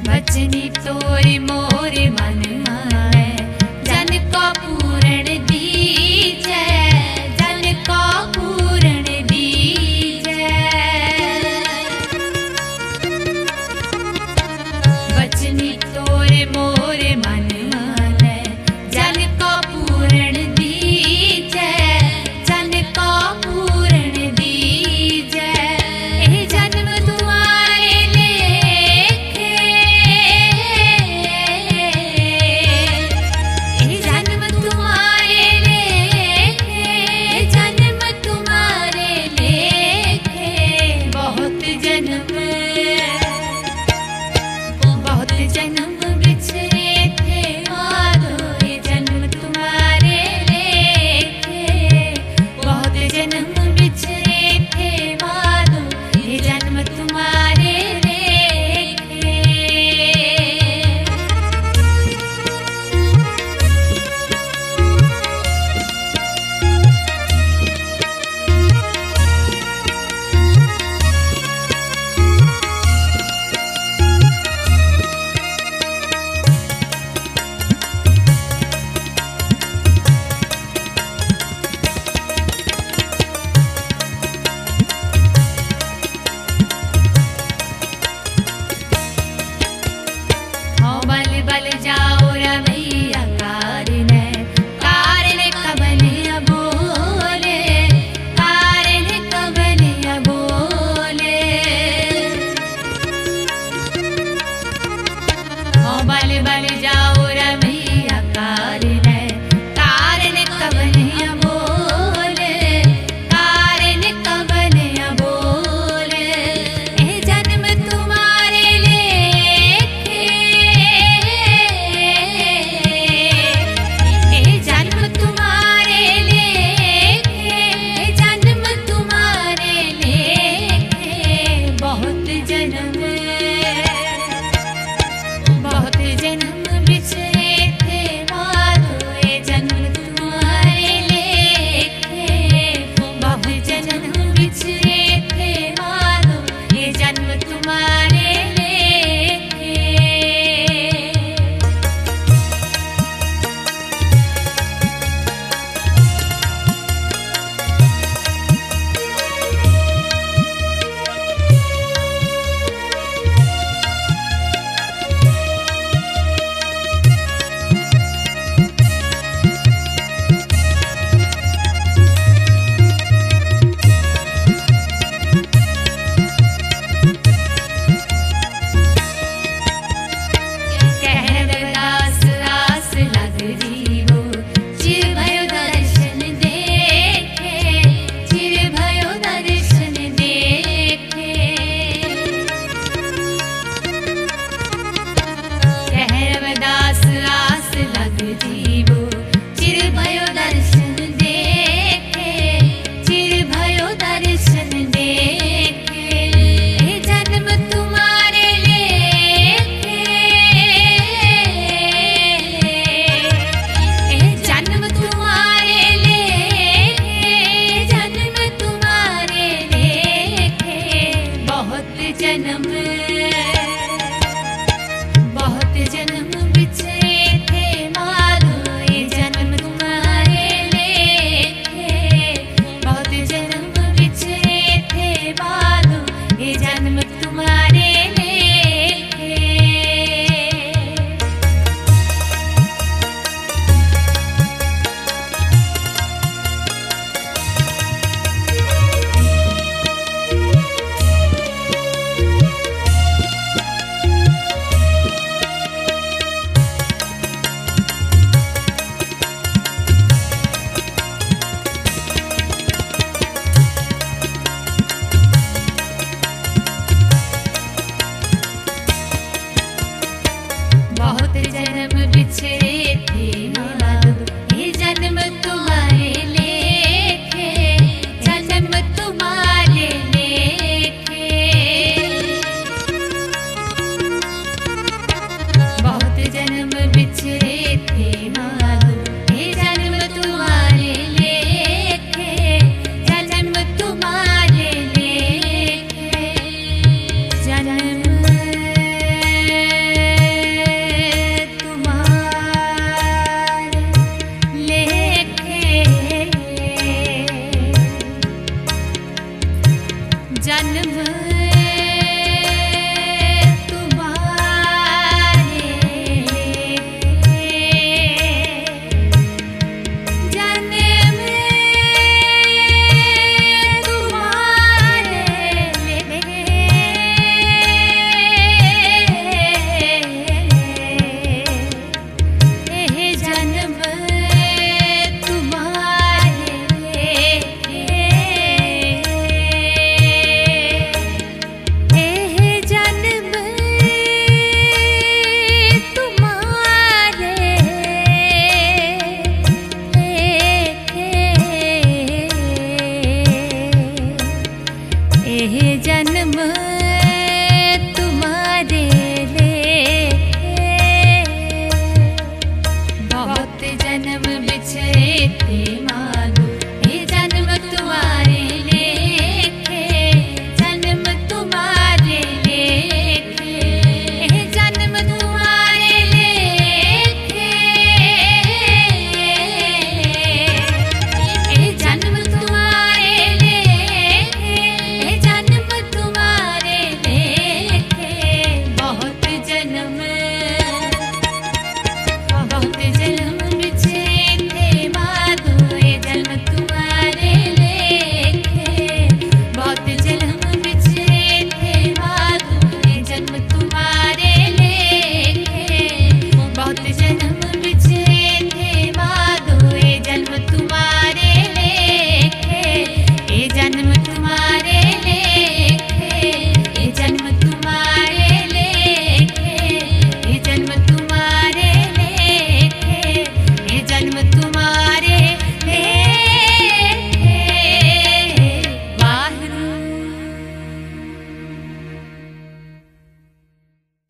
बचनी तोरे मोरे मन माने जन को पूरण दीजै, जन को पूरण दीजै। बचनी तोरे मोरे मन माने जन को पूरण दीजै, जन को पूरण दीजै। ए जन्म तुम्हारे लेखे, ए जन्म तुम्हारे लेखे, जन्म तुम्हारे लेखे। बहुत जन्म बिछड़े थे माधो, ये जन्म तुम्हारे लेखे। बहुत जन्म बिछड़े थे माधो, ये जन्म तुम्हारे लेखे। बल बल जाओ रमैया कारण कबल अबोले, कारण कबल अबोले। बल बल जाओ रमैया कारण कबल अबोले, कारण कबल अबोले। ए जन्म तुम्हारे लेखे, ए जन्म तुम्हारे लेखे, जन्म तुम्हारे लेखे। बहुत जन्म बिछड़े थे माधो, ये जन्म तुम्हारे लेखे। बहुत जन्म बिछड़े थे माधो, ये जन्म तुम्हारे लेखे। बहुत जन्म बिछड़े थे माधो, ये जन्म तुम्हारे लेखे। बहुत जन्म बिछड़े थे माधो, ये जन्म तुम्हारे लेखे। बहुत जन्म बिछड़े थे।